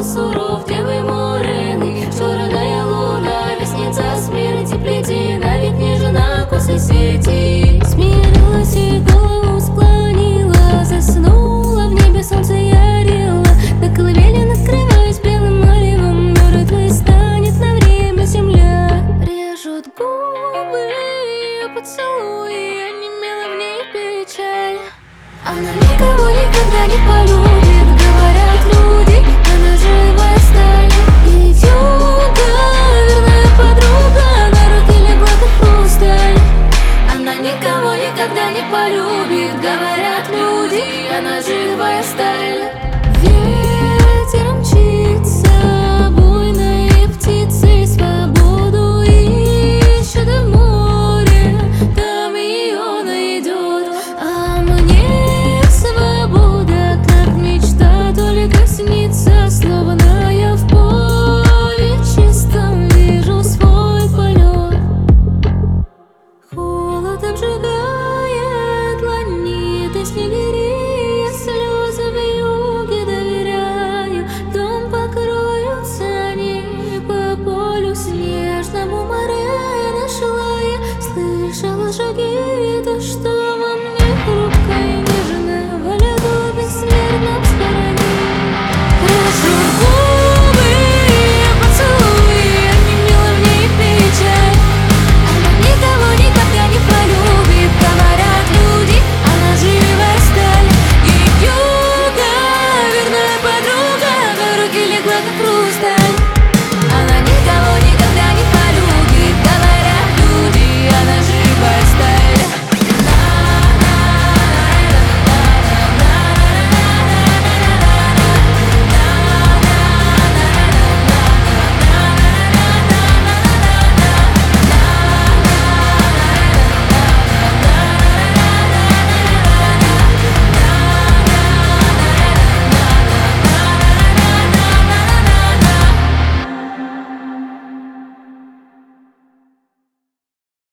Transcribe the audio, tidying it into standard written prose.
ты суров, девы морены. Черная луна, вестница смерти, плети, на вид не жена, косы сети. Смирилась и голову склонила, заснула, в небе солнце ярило. На колыбели накрываясь белым маревом, мертвой станет на время земля. Режут губы ее поцелуи, онемела в ней печаль. Она никого никогда не полюбит, говорят люди, она живая сталь. Идёга, верная подруга, на руки легла как хрусталь. Она никого никогда не полюбит, говорят люди, она живая.